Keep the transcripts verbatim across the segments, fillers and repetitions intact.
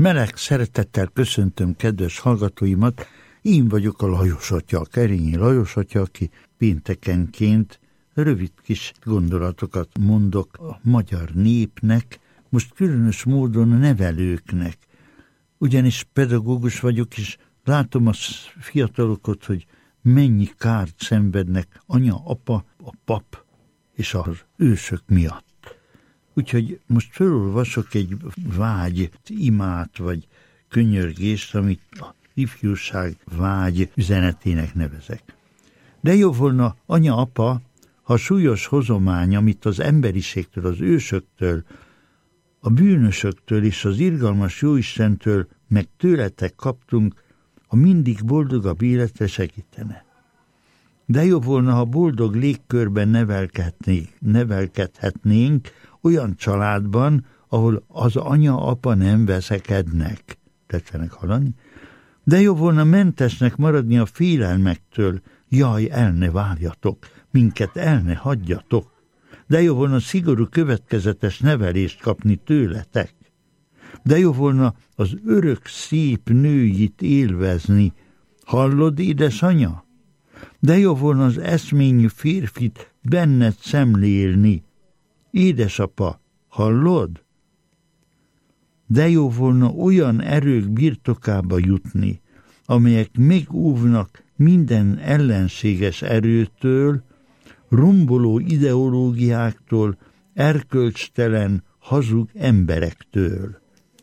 Meleg szeretettel köszöntöm kedves hallgatóimat, én vagyok a Lajos atya, a Kerényi Lajos atya, aki péntekenként rövid kis gondolatokat mondok a magyar népnek, most különös módon a nevelőknek. Ugyanis pedagógus vagyok, és látom a fiatalokat, hogy mennyi kárt szenvednek anya, apa, a pap és az ősök miatt. Úgyhogy most felolvasok egy vágy, imát vagy könyörgést, amit a ifjúság vágy üzenetének nevezek. De jó volna, anya, apa, ha súlyos hozomány, amit az emberiségtől, az ősöktől, a bűnösöktől és az irgalmas Jóistentől, meg tőletek kaptunk, a mindig boldogabb életre segítene. De jobb volna, ha boldog légkörben nevelkednénk, nevelkedhetnénk, olyan családban, ahol az anya-apa nem veszekednek. Tetszenek hallani? De jobb volna mentesnek maradni a félelmektől, jaj, el ne várjatok, minket el ne hagyjatok. De jobb volna szigorú, következetes nevelést kapni tőletek. De jobb volna az örök szép nőit élvezni. Hallod, édesanya? De jobb volna az eszményű férfit benned szemlélni. Édesapa, hallod? De jó volna olyan erők birtokába jutni, amelyek megóvnak minden ellenséges erőtől, romboló ideológiáktól, erkölcstelen, hazug emberektől.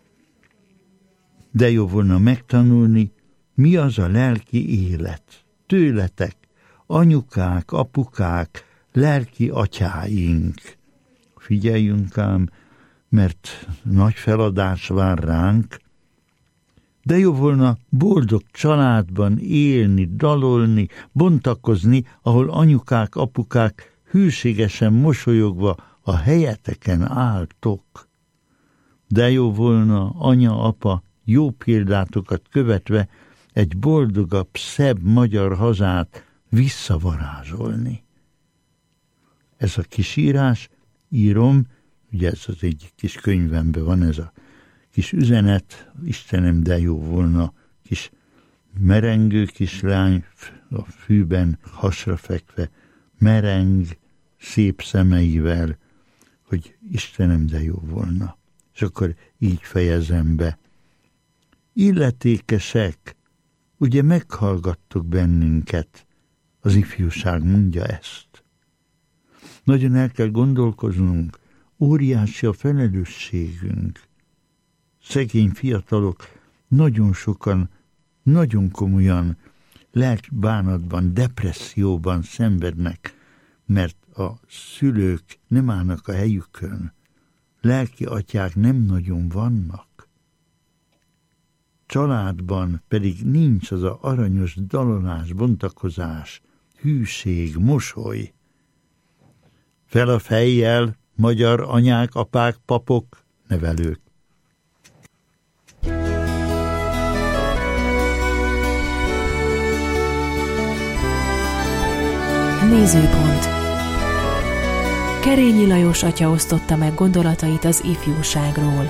De jó volna megtanulni, mi az a lelki élet. Tőletek, anyukák, apukák, lelki atyáink. Figyeljünk ám, mert nagy feladás vár ránk, de jó volna boldog családban élni, dalolni, bontakozni, ahol anyukák, apukák hűségesen mosolyogva a helyeteken álltok. De jó volna, anya, apa, jó példátokat követve egy boldogabb, szebb magyar hazát visszavarázsolni. Ez a kis írás, írom, ugye ez az egyik kis könyvemben van ez a kis üzenet, Istenem, de jó volna, kis merengő kislány a fűben hasra fekve, mereng szép szemeivel, hogy Istenem, de jó volna. És akkor így fejezem be. Illetékesek, ugye meghallgattok bennünket, az ifjúság mondja ezt. Nagyon el kell gondolkoznunk, óriási a felelősségünk. Szegény fiatalok nagyon sokan, nagyon komolyan lelkbánatban, depresszióban szenvednek, mert a szülők nem állnak a helyükön. Lelki atyák nem nagyon vannak. Családban pedig nincs az a aranyos dalolás, bontakozás, hűség, mosoly. Fel a fejjel, magyar anyák, apák, papok, nevelők. Nézőpont. Kerényi Lajos atya osztotta meg gondolatait az ifjúságról.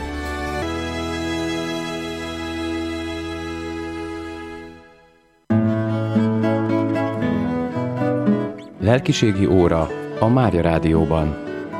Lelkiségi óra a Mária Rádióban.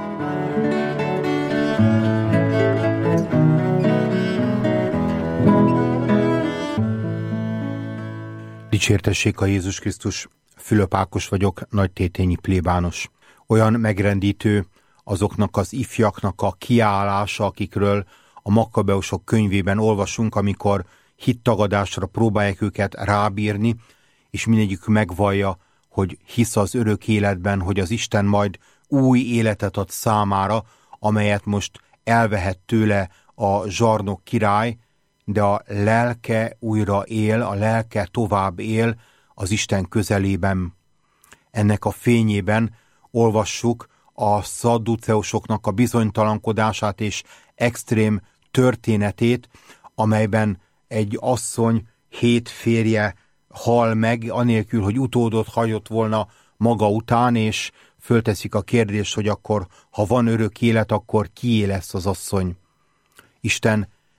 Dicsértessék a Jézus Krisztus, Fülöp Ákos vagyok, nagytétényi plébános. Olyan megrendítő azoknak az ifjaknak a kiállása, akikről a Makkabeusok könyvében olvasunk, amikor hittagadásra próbálják őket rábírni, és mindegyik megvallja, hogy hisz az örök életben, hogy az Isten majd új életet ad számára, amelyet most elvehet tőle a zsarnok király, de a lelke újra él, a lelke tovább él az Isten közelében. Ennek a fényében olvassuk a szadduceusoknak a bizonytalankodását és extrém történetét, amelyben egy asszony hét férje hal meg, anélkül, hogy utódot hagyott volna maga után, és fölteszik a kérdést, hogy akkor, ha van örök élet, akkor kié lesz az asszony. Isten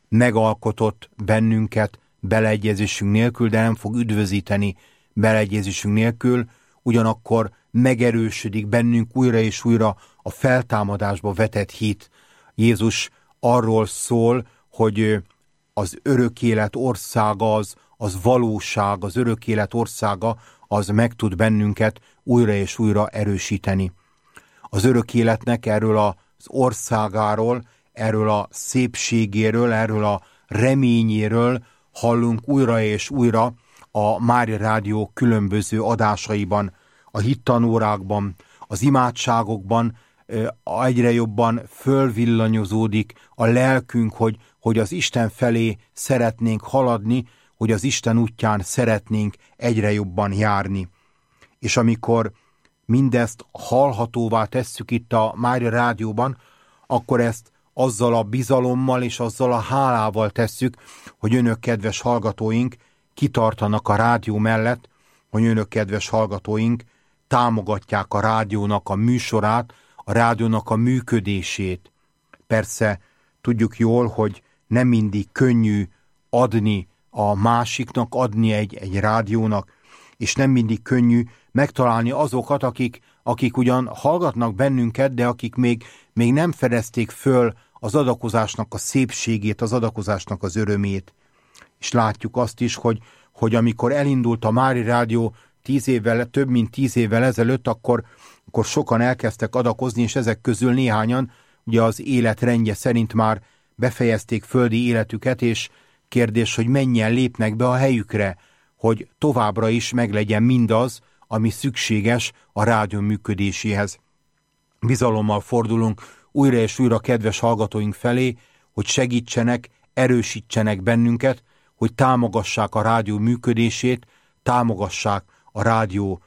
megalkotott bennünket beleegyezésünk nélkül, de nem fog üdvözíteni beleegyezésünk nélkül, ugyanakkor megerősödik bennünk újra és újra a feltámadásba vetett hit. Jézus arról szól, hogy az örök élet országa az, az valóság, az örök élet országa az meg tud bennünket újra és újra erősíteni. Az örök életnek erről az országáról, erről a szépségéről, erről a reményéről hallunk újra és újra a Mária Rádió különböző adásaiban, a hittanórákban, az imádságokban. Egyre jobban fölvillanyozódik a lelkünk, hogy, hogy az Isten felé szeretnénk haladni, hogy az Isten útján szeretnénk egyre jobban járni. És amikor mindezt hallhatóvá tesszük itt a Mária Rádióban, akkor ezt azzal a bizalommal és azzal a hálával tesszük, hogy önök, kedves hallgatóink, kitartanak a rádió mellett, hogy önök, kedves hallgatóink, támogatják a rádiónak a műsorát, a rádiónak a működését. Persze tudjuk jól, hogy nem mindig könnyű adni a másiknak, adni egy, egy rádiónak, és nem mindig könnyű megtalálni azokat, akik, akik ugyan hallgatnak bennünket, de akik még, még nem fedezték föl az adakozásnak a szépségét, az adakozásnak az örömét. És látjuk azt is, hogy, hogy amikor elindult a Mária Rádió tíz évvel, több mint tíz évvel ezelőtt, akkor, akkor sokan elkezdtek adakozni, és ezek közül néhányan ugye az életrendje szerint már befejezték földi életüket, és kérdés, hogy mennyien lépnek be a helyükre, hogy továbbra is meglegyen mindaz, ami szükséges a rádió működéséhez. Bizalommal fordulunk újra és újra kedves hallgatóink felé, hogy segítsenek, erősítsenek bennünket, hogy támogassák a rádió működését, támogassák a rádió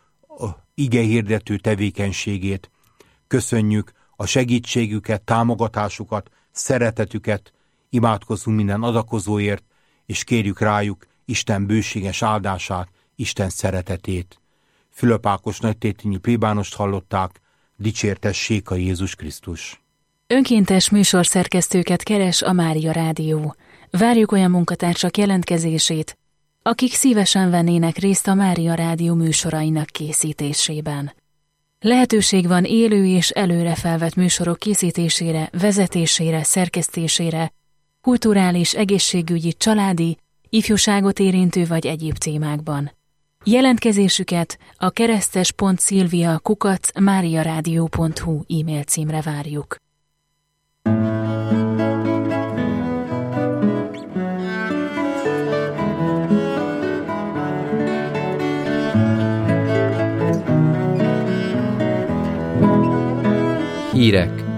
igehirdető tevékenységét. Köszönjük a segítségüket, támogatásukat, szeretetüket, imádkozzunk minden adakozóért, és kérjük rájuk Isten bőséges áldását, Isten szeretetét. Fülöp Ákos nagytétényi plébánost hallották, dicsértessék a Jézus Krisztus. Önkéntes műsorszerkesztőket keres a Mária Rádió. Várjuk olyan munkatársak jelentkezését, akik szívesen vennének részt a Mária Rádió műsorainak készítésében. Lehetőség van élő és előre felvett műsorok készítésére, vezetésére, szerkesztésére, kulturális, egészségügyi, családi, ifjúságot érintő vagy egyéb témákban. Jelentkezésüket a keresztes pont szilvia kukac máriaradio pont hu e-mail címre várjuk. Hírek